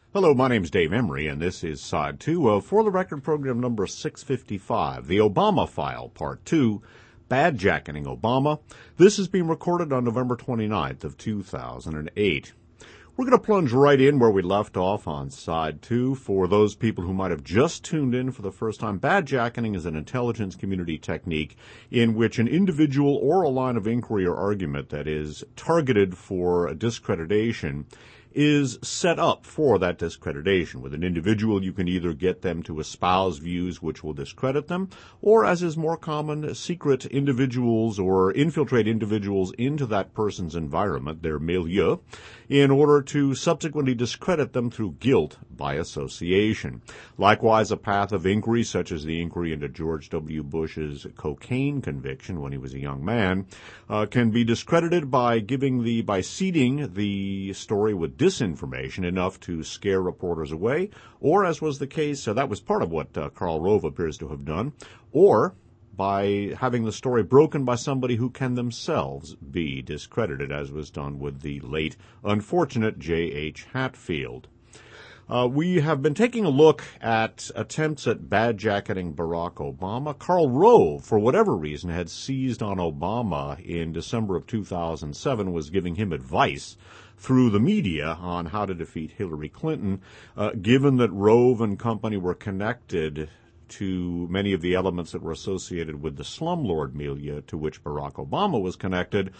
Hello, my name's Dave Emery, and this is Side 2 of For the Record program number 655, The Obama File, Part 2, Bad-Jacketing Obama. This is being recorded on November 29th of 2008. We're going to plunge right in where we left off on Side 2. For those people who might have just tuned in for the first time, bad-jacketing is an intelligence community technique in which an individual or a line of inquiry or argument that is targeted for discreditation is set up for that discreditation. With an individual, you can either get them to espouse views which will discredit them, or, as is more common, secret individuals or infiltrate individuals into that person's environment, their milieu, in order to subsequently discredit them through guilt by association. Likewise, a path of inquiry, such as the inquiry into George W. Bush's cocaine conviction when he was a young man, can be discredited by seeding the story with disinformation enough to scare reporters away, or, as was the case, that was part of what Karl Rove appears to have done, or by having the story broken by somebody who can themselves be discredited, as was done with the late, unfortunate J.H. Hatfield. We have been taking a look at attempts at bad-jacketing Barack Obama. Karl Rove, for whatever reason, had seized on Obama in December of 2007, was giving him advice through the media on how to defeat Hillary Clinton, given that Rove and company were connected to many of the elements that were associated with the slumlord milieu to which Barack Obama was connected.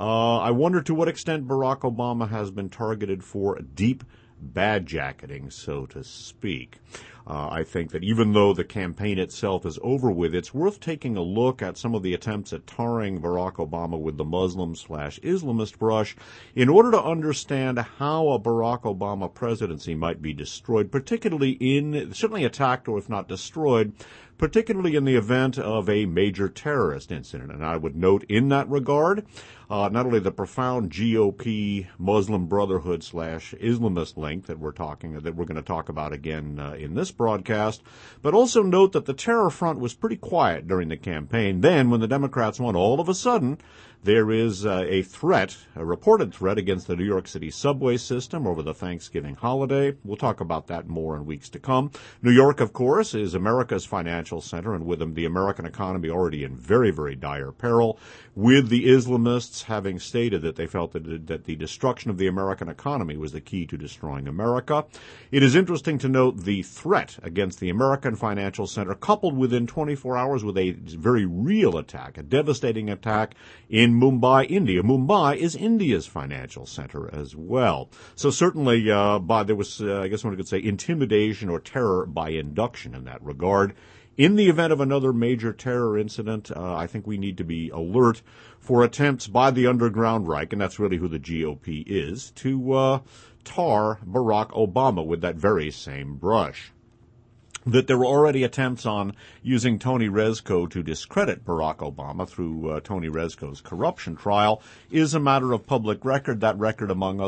I wonder to what extent Barack Obama has been targeted for deep bad-jacketing, so to speak. I think that even though the campaign itself is over with, it's worth taking a look at some of the attempts at tarring Barack Obama with the Muslim/Islamist brush in order to understand how a Barack Obama presidency might be destroyed, certainly attacked or if not destroyed, particularly in the event of a major terrorist incident. And I would note in that regard, not only the profound GOP Muslim Brotherhood/Islamist link that we're going to talk about again in this broadcast, but also note that the terror front was pretty quiet during the campaign. Then, when the Democrats won, all of a sudden, there is a reported threat against the New York City subway system over the Thanksgiving holiday. We'll talk about that more in weeks to come. New York, of course, is America's financial center, and with them, the American economy already in very, very dire peril, with the Islamists having stated that they felt that the destruction of the American economy was the key to destroying America. It is interesting to note the threat against the American financial center, coupled within 24 hours with a very real attack, a devastating attack in Mumbai, India. Mumbai is India's financial center as well. So certainly there was, I guess one could say, intimidation or terror by induction in that regard. In the event of another major terror incident, I think we need to be alert for attempts by the underground Reich, and that's really who the GOP is, to tar Barack Obama with that very same brush. That there were already attempts on using Tony Rezko to discredit Barack Obama through Tony Rezko's corruption trial is a matter of public record. That record, among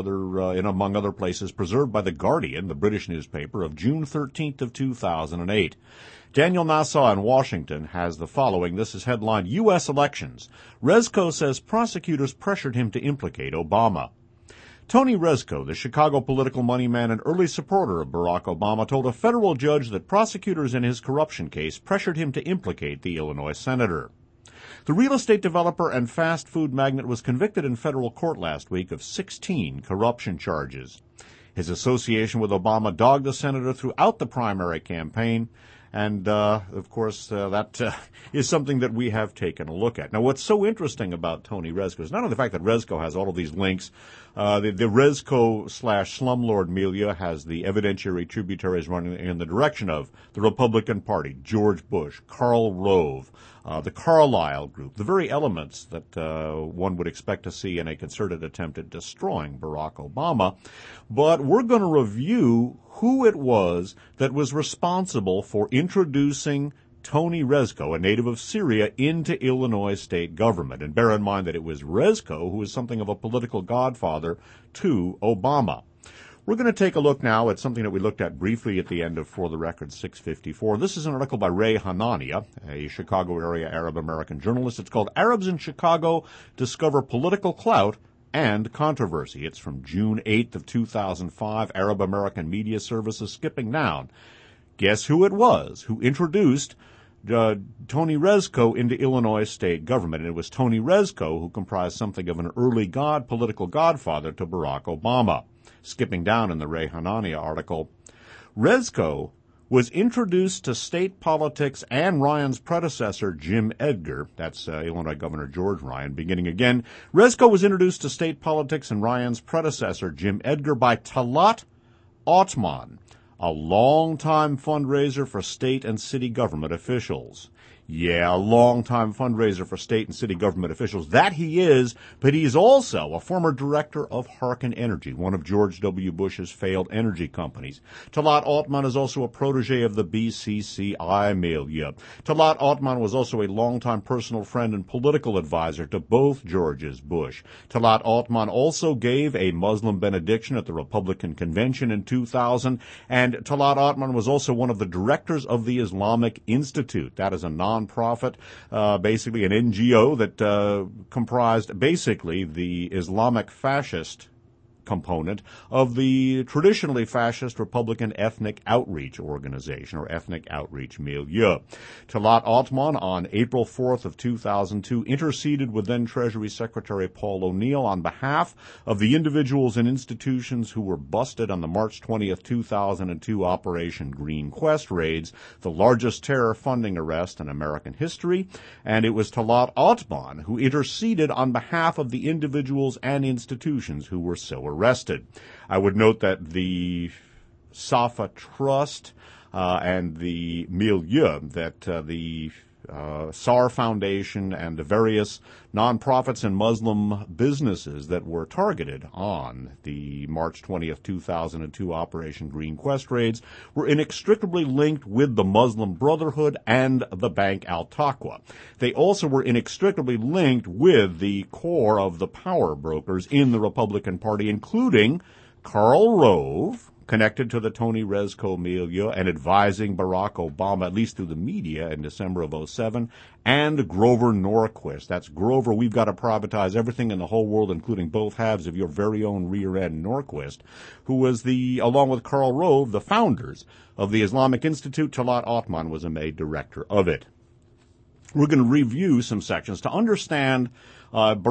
other places, preserved by The Guardian, the British newspaper, of June 13th of 2008. Daniel Nassau in Washington has the following. This is headlined, U.S. Elections. Rezko says prosecutors pressured him to implicate Obama. Tony Rezko, the Chicago political money man and early supporter of Barack Obama, told a federal judge that prosecutors in his corruption case pressured him to implicate the Illinois senator. The real estate developer and fast food magnate was convicted in federal court last week of 16 corruption charges. His association with Obama dogged the senator throughout the primary campaign, and, of course, that is something that we have taken a look at. Now, what's so interesting about Tony Rezko is not only the fact that Rezko has all of these links. The Rezko/slumlord milieu has the evidentiary tributaries running in the direction of the Republican Party, George Bush, Karl Rove, the Carlyle Group, the very elements that one would expect to see in a concerted attempt at destroying Barack Obama. But we're going to review who it was that was responsible for introducing Tony Rezko, a native of Syria, into Illinois state government. And bear in mind that it was Rezko who was something of a political godfather to Obama. We're going to take a look now at something that we looked at briefly at the end of For the Record 654. This is an article by Ray Hanania, a Chicago area Arab-American journalist. It's called Arabs in Chicago Discover Political Clout and controversy. It's from June 8th of 2005, Arab American Media Services, skipping down. Guess who it was who introduced Tony Rezko into Illinois state government? And it was Tony Rezko who comprised something of an early political godfather to Barack Obama. Skipping down in the Ray Hanania article, Rezko was introduced to state politics and Ryan's predecessor, Jim Edgar. That's Illinois Governor George Ryan. Beginning again, Rezko was introduced to state politics and Ryan's predecessor, Jim Edgar, by Talat Othman, a long-time fundraiser for state and city government officials. Yeah, a long-time fundraiser for state and city government officials. That he is, but he's also a former director of Harken Energy, one of George W. Bush's failed energy companies. Talat Othman is also a protege of the BCCI milieu. Talat Othman was also a longtime personal friend and political advisor to both Georges Bush. Talat Othman also gave a Muslim benediction at the Republican Convention in 2000, and Talat Othman was also one of the directors of the Islamic Institute. That is a non-profit, basically an NGO that comprised basically the Islamic fascist component of the traditionally fascist Republican Ethnic Outreach Organization, or Ethnic Outreach Milieu. Talat Othman, on April 4th of 2002, interceded with then Treasury Secretary Paul O'Neill on behalf of the individuals and institutions who were busted on the March 20th, 2002 Operation Green Quest raids, the largest terror funding arrest in American history, and it was Talat Othman who interceded on behalf of the individuals and institutions who were so arrested. I would note that the Safa Trust and the milieu, that the SAR Foundation and the various nonprofits and Muslim businesses that were targeted on the March 20th, 2002 Operation Green Quest raids were inextricably linked with the Muslim Brotherhood and the Bank Al-Taqwa. They also were inextricably linked with the core of the power brokers in the Republican Party, including Karl Rove, connected to the Tony Rezko milieu and advising Barack Obama, at least through the media, in December of 2007, and Grover Norquist. That's Grover, we've got to privatize everything in the whole world, including both halves of your very own rear end, Norquist, who was along with Karl Rove, the founders of the Islamic Institute. Talat Othman was made director of it. We're going to review some sections to understand Tony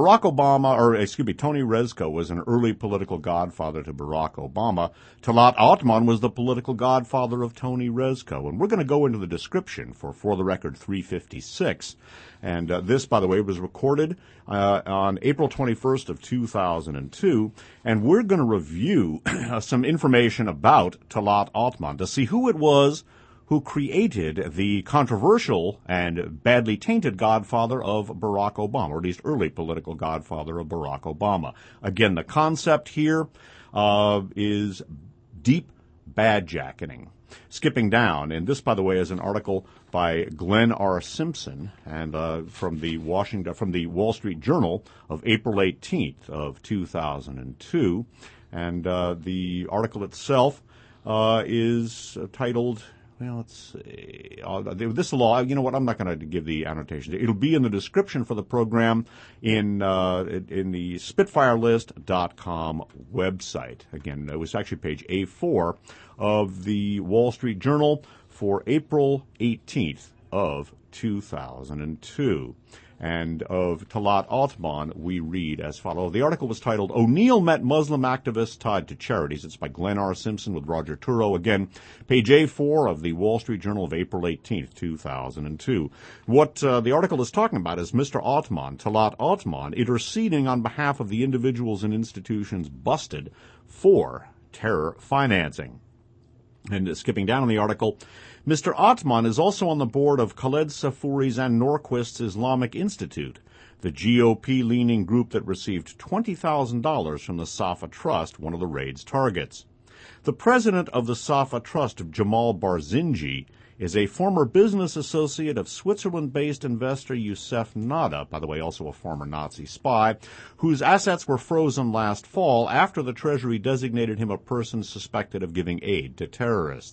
Rezko was an early political godfather to Barack Obama. Talat Othman was the political godfather of Tony Rezko. And we're going to go into the description for the Record 356. And this, by the way, was recorded on April 21st of 2002. And we're going to review some information about Talat Othman to see who it was who created the controversial and badly tainted godfather of Barack Obama, or at least early political godfather of Barack Obama. Again, the concept here is deep badjacketing. Skipping down, and this, by the way, is an article by Glenn R. Simpson, and from the Wall Street Journal of April 18th of 2002, and the article itself is titled. Well, let's see. This law, you know what? I'm not going to give the annotation. It'll be in the description for the program in the SpitfireList.com website. Again, it was actually page A4 of the Wall Street Journal for April 18th of 2002. And of Talat Othman, we read as follows. The article was titled, O'Neill Met Muslim Activists Tied to Charities. It's by Glenn R. Simpson with Roger Turo. Again, page A4 of the Wall Street Journal of April 18th, 2002. What the article is talking about is Mr. Othman, Talat Othman, interceding on behalf of the individuals and institutions busted for terror financing. And skipping down in the article, Mr. Othman is also on the board of Khaled Safouri's and Norquist's Islamic Institute, the GOP-leaning group that received $20,000 from the Safa Trust, one of the raid's targets. The president of the Safa Trust, Jamal Barzinji, is a former business associate of Switzerland-based investor Youssef Nada, by the way, also a former Nazi spy, whose assets were frozen last fall after the Treasury designated him a person suspected of giving aid to terrorists.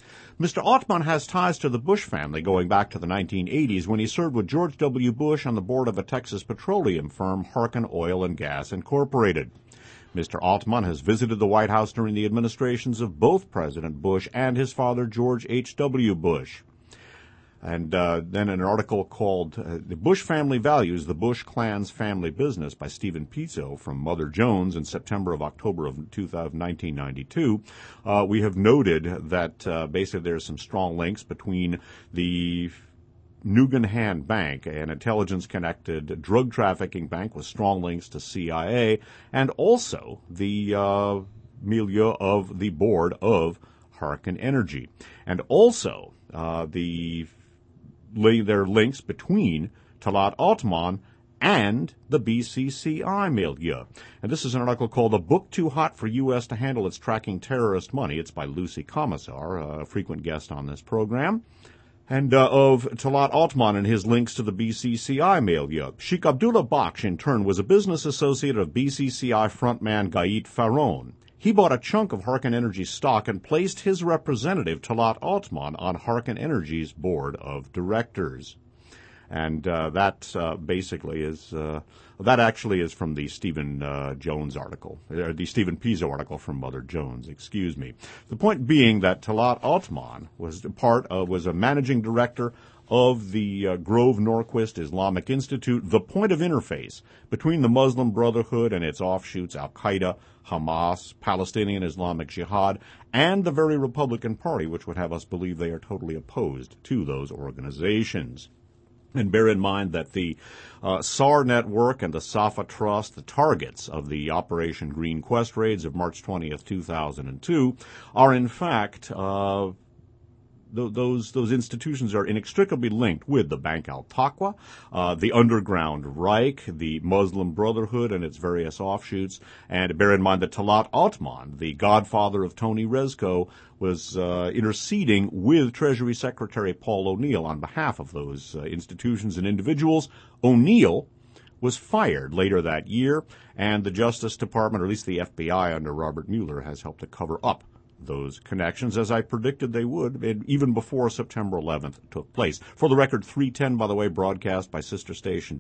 Mr. Altman has ties to the Bush family going back to the 1980s when he served with George W. Bush on the board of a Texas petroleum firm, Harken Oil and Gas Incorporated. Mr. Altman has visited the White House during the administrations of both President Bush and his father, George H.W. Bush. And then an article called The Bush Family Values, the Bush Clan's Family Business by Stephen Pizzo from Mother Jones in October of 1992. We have noted that basically there's some strong links between the Nugan Bank, an intelligence-connected drug trafficking bank with strong links to CIA, and also the milieu of the board of Harken Energy. And also there are links between Talat Altman and the BCCI milieu. And this is an article called A Book Too Hot for U.S. to Handle Its Tracking Terrorist Money. It's by Lucy Commissar, a frequent guest on this program. And of Talat Altman and his links to the BCCI milieu. Sheikh Abdullah Bakhsh, in turn, was a business associate of BCCI frontman Gait Farron. He bought a chunk of Harken Energy's stock and placed his representative, Talat Altman, on Harken Energy's board of directors. And that actually is from the Stephen Jones article, or the Stephen Pizzo article from Mother Jones, excuse me. The point being that Talat Altman was a managing director of the Grove Norquist Islamic Institute, the point of interface between the Muslim Brotherhood and its offshoots, Al-Qaeda, Hamas, Palestinian Islamic Jihad, and the very Republican Party, which would have us believe they are totally opposed to those organizations. And bear in mind that the SAR Network and the Safa Trust, the targets of the Operation Green Quest raids of March 20th, 2002, are in fact those institutions are inextricably linked with the Bank al-Taqwa, the Underground Reich, the Muslim Brotherhood and its various offshoots. And bear in mind that Talat Altman, the godfather of Tony Rezko, was interceding with Treasury Secretary Paul O'Neill on behalf of those institutions and individuals. O'Neill was fired later that year, and the Justice Department, or at least the FBI under Robert Mueller, has helped to cover up those connections, as I predicted they would, even before September 11th took place. For the record, 310, by the way, broadcast by sister station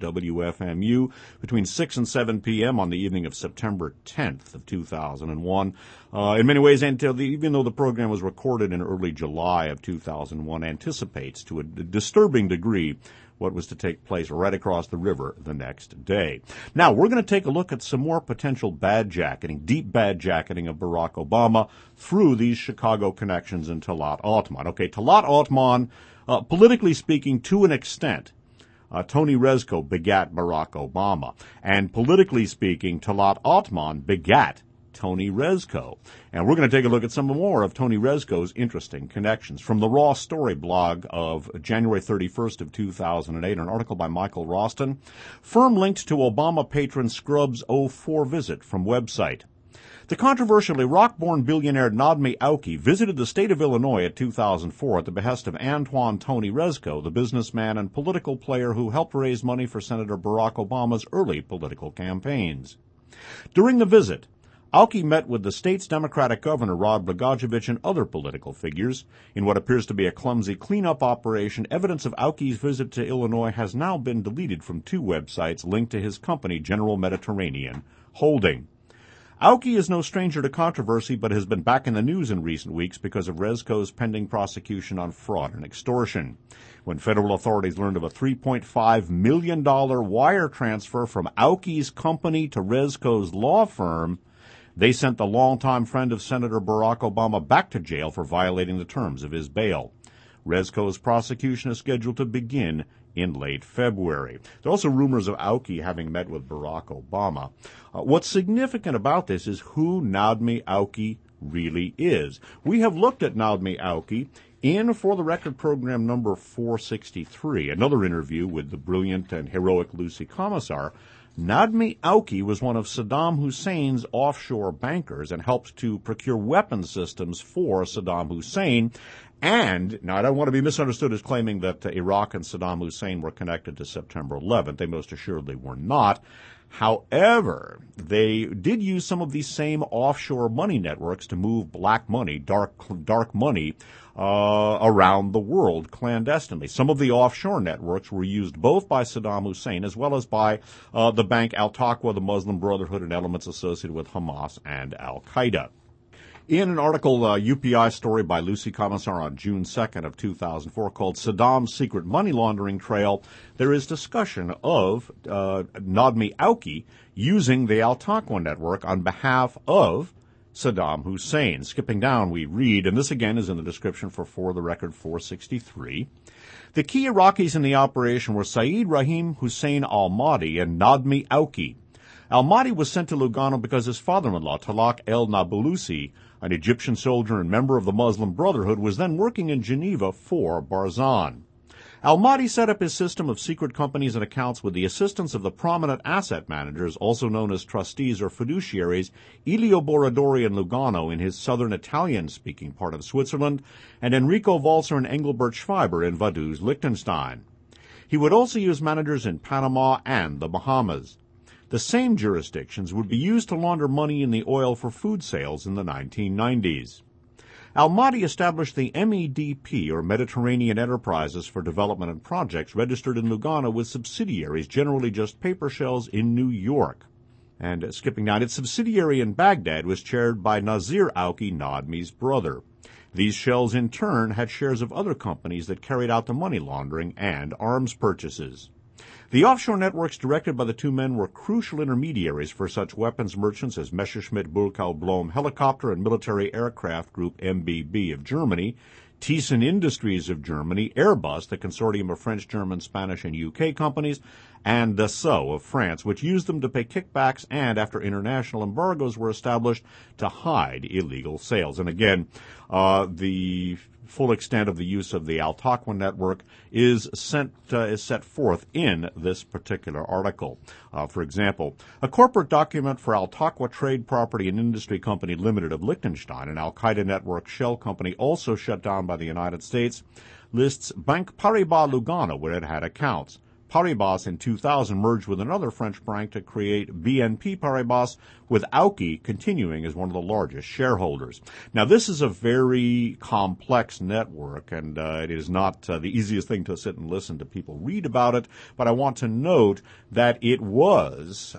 WFMU between 6 and 7 p.m. on the evening of September 10th of 2001. In many ways, even though the program was recorded in early July of 2001, anticipates to a disturbing degree what was to take place right across the river the next day. Now, we're going to take a look at some more potential badjacketing, deep badjacketing of Barack Obama through these Chicago connections and Talat Altman. Okay, Talat Altman, politically speaking, to an extent, Tony Rezko begat Barack Obama. And politically speaking, Talat Altman begat Tony Rezko. And we're going to take a look at some more of Tony Rezko's interesting connections. From the Raw Story blog of January 31st of 2008, an article by Michael Roston. Firm linked to Obama patron Scrub's 04 visit from website. The controversial Iraq-born billionaire Nadmi Auki visited the state of Illinois in 2004 at the behest of Antoine Tony Rezko, the businessman and political player who helped raise money for Senator Barack Obama's early political campaigns. During the visit, Auki met with the state's Democratic governor, Rod Blagojevich, and other political figures. In what appears to be a clumsy cleanup operation, evidence of Auki's visit to Illinois has now been deleted from two websites linked to his company, General Mediterranean Holding. Auki is no stranger to controversy, but has been back in the news in recent weeks because of Rezko's pending prosecution on fraud and extortion. When federal authorities learned of a $3.5 million wire transfer from Auki's company to Rezko's law firm, they sent the longtime friend of Senator Barack Obama back to jail for violating the terms of his bail. Rezko's prosecution is scheduled to begin in late February. There are also rumors of Auki having met with Barack Obama. What's significant about this is who Nadmi Auki really is. We have looked at Nadmi Auki in For the Record program number 463, another interview with the brilliant and heroic Lucy Commissar. Nadmi Auki was one of Saddam Hussein's offshore bankers and helped to procure weapon systems for Saddam Hussein. And, now I don't want to be misunderstood as claiming that Iraq and Saddam Hussein were connected to September 11th. They most assuredly were not. However, they did use some of these same offshore money networks to move black money, dark money, around the world clandestinely. Some of the offshore networks were used both by Saddam Hussein as well as by the bank Al-Taqwa, the Muslim Brotherhood, and elements associated with Hamas and Al-Qaeda. In an article, UPI story by Lucy Commissar on June 2nd of 2004 called Saddam's Secret Money Laundering Trail, there is discussion of Nadmi Auki using the Al-Taqwa network on behalf of Saddam Hussein. Skipping down, we read, and this again is in the description for the record 463, the key Iraqis in the operation were Saeed Rahim Hussein al-Mahdi and Nadmi Auki. Al-Mahdi was sent to Lugano because his father-in-law, Talaq el-Nabulusi, an Egyptian soldier and member of the Muslim Brotherhood, was then working in Geneva for Barzan. Al-Mahdi set up his system of secret companies and accounts with the assistance of the prominent asset managers, also known as trustees or fiduciaries, Elio Boradori in Lugano in his southern Italian-speaking part of Switzerland, and Enrico Walser and Engelbert Schreiber in Vaduz, Liechtenstein. He would also use managers in Panama and the Bahamas. The same jurisdictions would be used to launder money in the oil for food sales in the 1990s. Al-Mahdi established the MEDP, or Mediterranean Enterprises for Development and Projects, registered in Lugano with subsidiaries, generally just paper shells, in New York. And skipping down, its subsidiary in Baghdad was chaired by Nazir Auki, Nadmi's brother. These shells, in turn, had shares of other companies that carried out the money laundering and arms purchases. The offshore networks directed by the two men were crucial intermediaries for such weapons merchants as Messerschmitt Burkau Blohm Helicopter and Military Aircraft Group MBB of Germany, Thyssen Industries of Germany, Airbus, the consortium of French, German, Spanish, and UK companies, and Dassault of France, which used them to pay kickbacks and, after international embargoes were established, to hide illegal sales. And again, the full extent of the use of the Al-Taqwa network is set forth in this particular article. For example, a corporate document for Al-Taqwa Trade Property and Industry Company Limited of Liechtenstein, an Al-Qaeda network shell company also shut down by the United States, lists Bank Paribas Lugano, where it had accounts. Paribas in 2000 merged with another French bank to create BNP Paribas, with Auki continuing as one of the largest shareholders. Now, this is a very complex network, and it is not the easiest thing to sit and listen to people read about it, but I want to note that it was,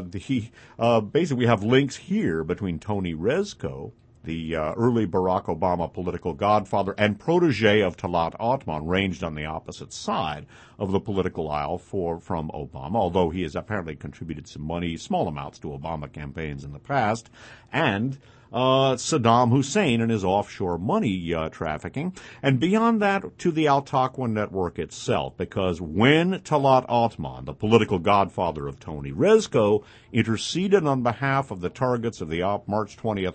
basically we have links here between Tony Rezko, the early Barack Obama political godfather and protege of Talat Atman, ranged on the opposite side of the political aisle from Obama, although he has apparently contributed some money, small amounts, to Obama campaigns in the past, and Saddam Hussein and his offshore money trafficking, and beyond that to the Al-Taqwa network itself, because when Talat Atman, the political godfather of Tony Rezko, interceded on behalf of the targets of the March 20th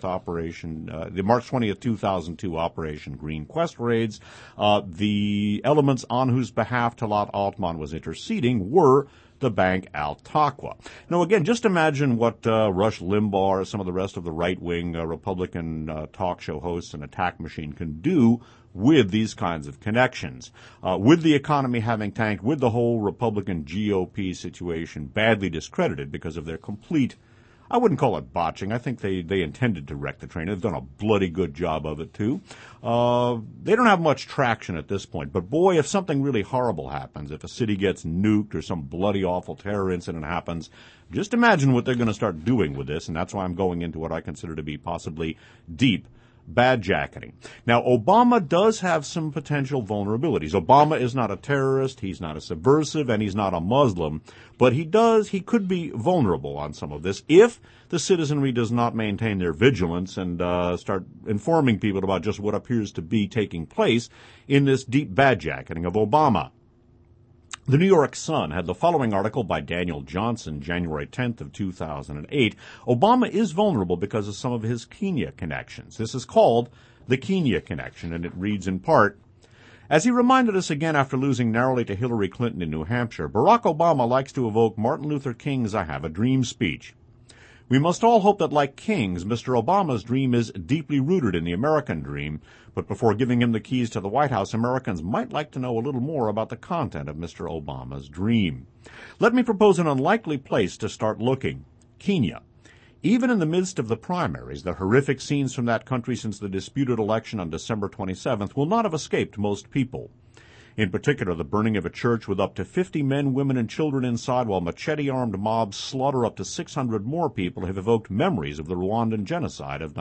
2002 Operation Green Quest raids, the elements on whose behalf Talat Atman was interceding were the bank Al-Taqwa. Now, again, just imagine what Rush Limbaugh or some of the rest of the right-wing Republican talk show hosts and attack machine can do with these kinds of connections. With the economy having tanked, with the whole Republican GOP situation badly discredited because of their complete, I wouldn't call it botching. I think they intended to wreck the train. They've done a bloody good job of it, too. They don't have much traction at this point. But, boy, if something really horrible happens, if a city gets nuked or some bloody, awful terror incident happens, just imagine what they're going to start doing with this. And that's why I'm going into what I consider to be possibly deep badjacketing. Now, Obama does have some potential vulnerabilities. Obama is not a terrorist, he's not a subversive, and he's not a Muslim, but he could be vulnerable on some of this if the citizenry does not maintain their vigilance and start informing people about just what appears to be taking place in this deep badjacketing of Obama. The New York Sun had the following article by Daniel Johnson, January 10th of 2008. Obama is vulnerable because of some of his Kenya connections. This is called the Kenya connection, and it reads in part, As he reminded us again after losing narrowly to Hillary Clinton in New Hampshire, Barack Obama likes to evoke Martin Luther King's I Have a Dream speech. We must all hope that, like King's, Mr. Obama's dream is deeply rooted in the American dream, but before giving him the keys to the White House, Americans might like to know a little more about the content of Mr. Obama's dream. Let me propose an unlikely place to start looking: Kenya. Even in the midst of the primaries, the horrific scenes from that country since the disputed election on December 27th will not have escaped most people. In particular, the burning of a church with up to 50 men, women, and children inside while machete-armed mobs slaughter up to 600 more people have evoked memories of the Rwandan genocide of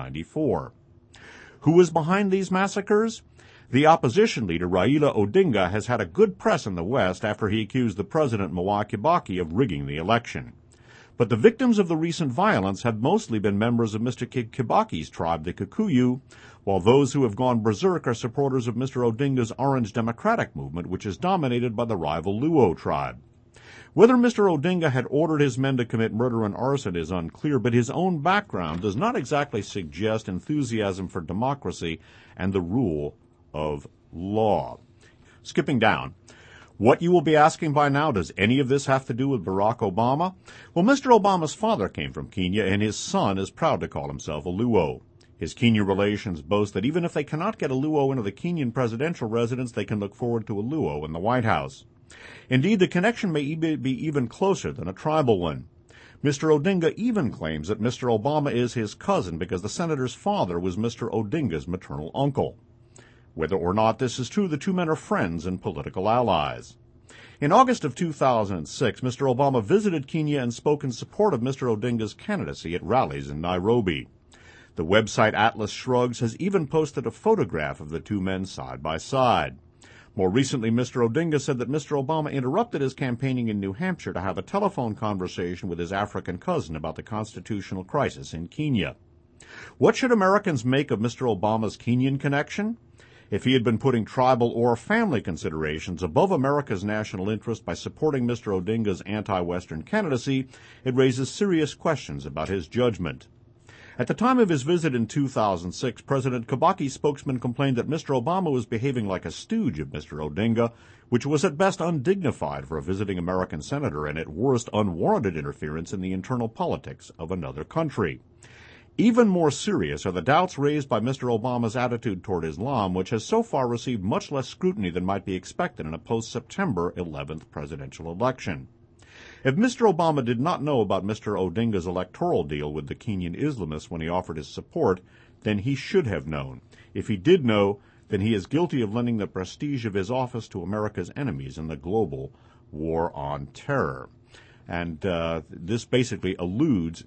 1994. Who is behind these massacres? The opposition leader, Raila Odinga, has had a good press in the West after he accused the president, Mwai Kibaki, of rigging the election. But the victims of the recent violence have mostly been members of Mr. Kibaki's tribe, the Kikuyu, while those who have gone berserk are supporters of Mr. Odinga's Orange Democratic Movement, which is dominated by the rival Luo tribe. Whether Mr. Odinga had ordered his men to commit murder and arson is unclear, but his own background does not exactly suggest enthusiasm for democracy and the rule of law. Skipping down. What you will be asking by now, does any of this have to do with Barack Obama? Well, Mr. Obama's father came from Kenya, and his son is proud to call himself a Luo. His Kenya relations boast that even if they cannot get a Luo into the Kenyan presidential residence, they can look forward to a Luo in the White House. Indeed, the connection may be even closer than a tribal one. Mr. Odinga even claims that Mr. Obama is his cousin because the senator's father was Mr. Odinga's maternal uncle. Whether or not this is true, the two men are friends and political allies. In August of 2006, Mr. Obama visited Kenya and spoke in support of Mr. Odinga's candidacy at rallies in Nairobi. The website Atlas Shrugs has even posted a photograph of the two men side by side. More recently, Mr. Odinga said that Mr. Obama interrupted his campaigning in New Hampshire to have a telephone conversation with his African cousin about the constitutional crisis in Kenya. What should Americans make of Mr. Obama's Kenyan connection? If he had been putting tribal or family considerations above America's national interest by supporting Mr. Odinga's anti-Western candidacy, it raises serious questions about his judgment. At the time of his visit in 2006, President Kibaki's spokesman complained that Mr. Obama was behaving like a stooge of Mr. Odinga, which was at best undignified for a visiting American senator and at worst unwarranted interference in the internal politics of another country. Even more serious are the doubts raised by Mr. Obama's attitude toward Islam, which has so far received much less scrutiny than might be expected in a post-September 11th presidential election. If Mr. Obama did not know about Mr. Odinga's electoral deal with the Kenyan Islamists when he offered his support, then he should have known. If he did know, then he is guilty of lending the prestige of his office to America's enemies in the global war on terror. And this basically alludes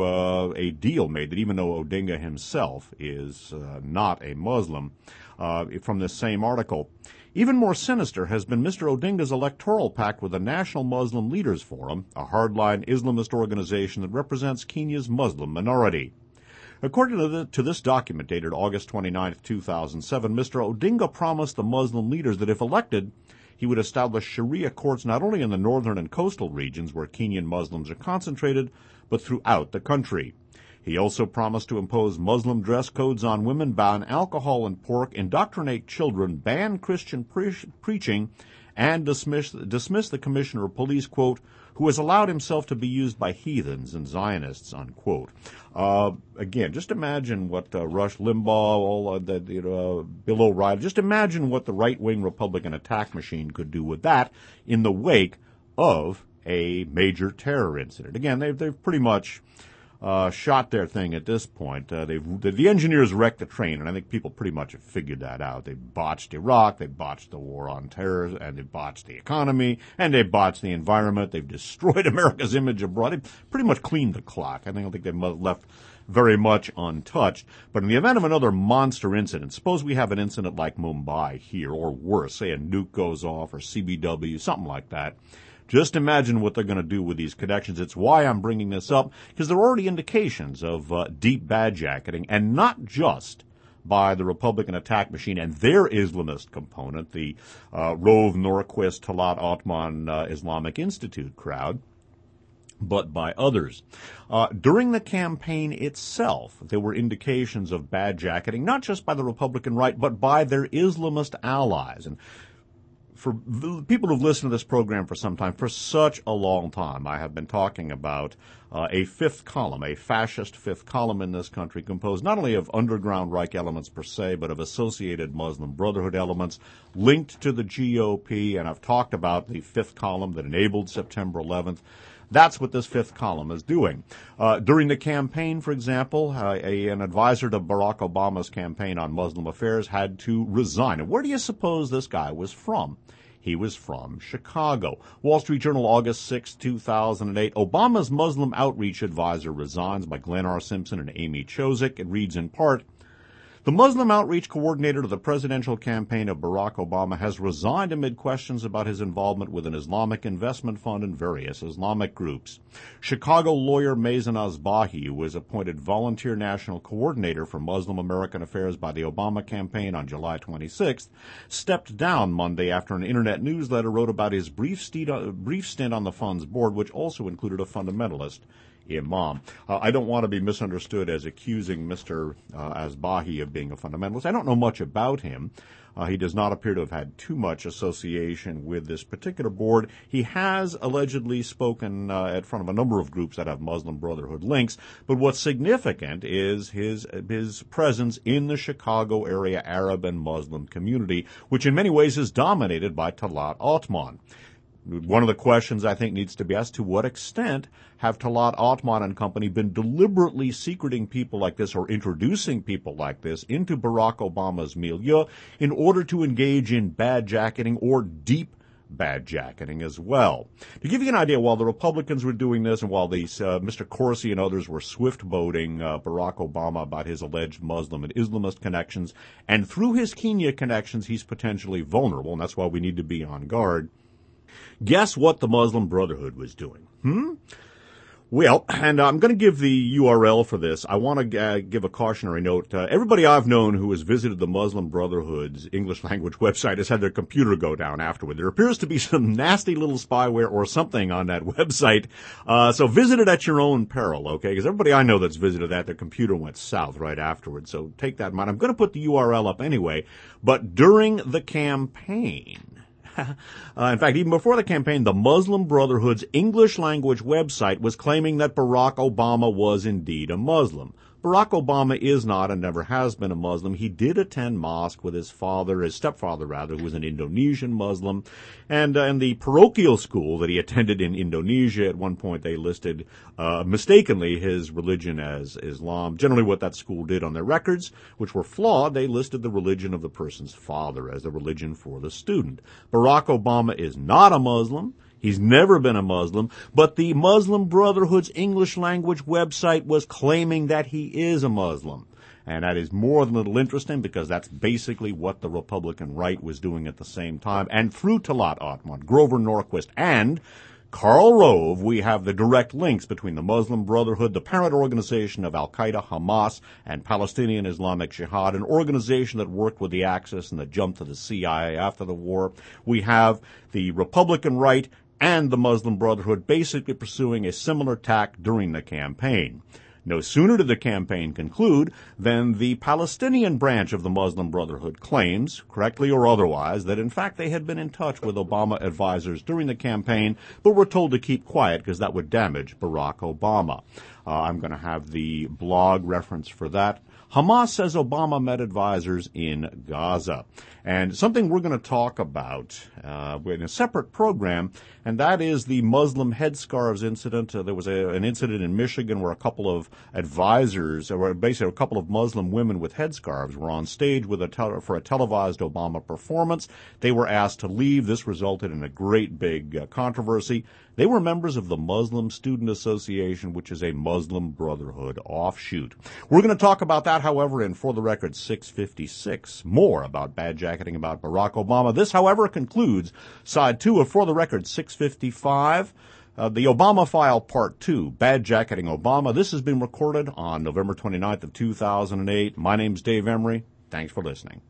to a deal made that even though Odinga himself is not a Muslim, from this same article. Even more sinister has been Mr. Odinga's electoral pact with the National Muslim Leaders Forum, a hardline Islamist organization that represents Kenya's Muslim minority. According to this document dated August 29, 2007, Mr. Odinga promised the Muslim leaders that if elected, he would establish Sharia courts not only in the northern and coastal regions where Kenyan Muslims are concentrated, but throughout the country. He also promised to impose Muslim dress codes on women, ban alcohol and pork, indoctrinate children, ban Christian preaching, and dismiss the commissioner of police, quote, who has allowed himself to be used by heathens and Zionists, unquote. Again, just imagine what Rush Limbaugh, Bill O'Reilly, just imagine what the right-wing Republican attack machine could do with that in the wake of a major terror incident. Again, they've pretty much shot their thing at this point. The engineers wrecked the train, and I think people pretty much have figured that out. They botched Iraq, they botched the war on terror, and they botched the economy, and they botched the environment. They've destroyed America's image abroad. They've pretty much cleaned the clock. I don't think they've left very much untouched. But in the event of another monster incident, suppose we have an incident like Mumbai here, or worse, say a nuke goes off, or CBW, something like that. Just imagine what they're going to do with these connections. It's why I'm bringing this up, because there are already indications of deep badjacketing, and not just by the Republican attack machine and their Islamist component, the Rove Norquist Talat Otman Islamic Institute crowd, but by others. During the campaign itself, there were indications of badjacketing, not just by the Republican right, but by their Islamist allies. And for people who've listened to this program for some time, for such a long time, I have been talking about a fifth column, a fascist fifth column in this country, composed not only of underground Reich elements per se, but of associated Muslim Brotherhood elements linked to the GOP. And I've talked about the fifth column that enabled September 11th. That's what this fifth column is doing. During the campaign, for example, an advisor to Barack Obama's campaign on Muslim affairs had to resign. And where do you suppose this guy was from? He was from Chicago. Wall Street Journal, August 6, 2008. Obama's Muslim outreach advisor resigns, by Glenn R. Simpson and Amy Chozick. It reads in part, the Muslim outreach coordinator to the presidential campaign of Barack Obama has resigned amid questions about his involvement with an Islamic investment fund and various Islamic groups. Chicago lawyer Mazen Asbahi, who was appointed volunteer national coordinator for Muslim American affairs by the Obama campaign on July 26th, stepped down Monday after an internet newsletter wrote about his brief stint on the fund's board, which also included a fundamentalist imam. I don't want to be misunderstood as accusing Mr. Asbahi of being a fundamentalist. I don't know much about him. He does not appear to have had too much association with this particular board. He has allegedly spoken in front of a number of groups that have Muslim Brotherhood links, but what's significant is his presence in the Chicago area Arab and Muslim community, which in many ways is dominated by Talat Othman. One of the questions I think needs to be asked, to what extent have Talat Othman and company been deliberately secreting people like this or introducing people like this into Barack Obama's milieu in order to engage in badjacketing or deep badjacketing as well? To give you an idea, while the Republicans were doing this and while these Mr. Corsi and others were swift-boating Barack Obama about his alleged Muslim and Islamist connections, and through his Kenya connections he's potentially vulnerable, and that's why we need to be on guard, guess what the Muslim Brotherhood was doing? Well, and I'm going to give the URL for this. I want to give a cautionary note. Everybody I've known who has visited the Muslim Brotherhood's English language website has had their computer go down afterward. There appears to be some nasty little spyware or something on that website. So visit it at your own peril, okay? Because everybody I know that's visited that, their computer went south right afterward. So take that in mind. I'm going to put the URL up anyway. But during the campaign, in fact, even before the campaign, the Muslim Brotherhood's English language website was claiming that Barack Obama was indeed a Muslim. Barack Obama is not and never has been a Muslim. He did attend mosque with his stepfather, who was an Indonesian Muslim. And in the parochial school that he attended in Indonesia, at one point they listed mistakenly his religion as Islam. Generally what that school did on their records, which were flawed, they listed the religion of the person's father as the religion for the student. Barack Obama is not a Muslim. He's never been a Muslim, but the Muslim Brotherhood's English language website was claiming that he is a Muslim. And that is more than a little interesting because that's basically what the Republican right was doing at the same time. And through Talat Othman, Grover Norquist, and Karl Rove, we have the direct links between the Muslim Brotherhood, the parent organization of Al-Qaeda, Hamas, and Palestinian Islamic Jihad, an organization that worked with the Axis and that jumped to the CIA after the war. We have the Republican right and the Muslim Brotherhood basically pursuing a similar tack during the campaign. No sooner did the campaign conclude than the Palestinian branch of the Muslim Brotherhood claims, correctly or otherwise, that in fact they had been in touch with Obama advisors during the campaign, but were told to keep quiet because that would damage Barack Obama. I'm going to have the blog reference for that. Hamas says Obama met advisors in Gaza. And something we're going to talk about in a separate program, and that is the Muslim headscarves incident. There was an incident in Michigan where a couple of advisors, or basically a couple of Muslim women with headscarves, were on stage with for a televised Obama performance. They were asked to leave. This resulted in a great big controversy. They were members of the Muslim Student Association, which is a Muslim Brotherhood offshoot. We're going to talk about that, however, in For the Record 656. More about badjacketing about Barack Obama. This, however, concludes Side 2 of For the Record 655. The Obama File Part 2, Badjacketing Obama. This has been recorded on November 29th of 2008. My name's Dave Emery. Thanks for listening.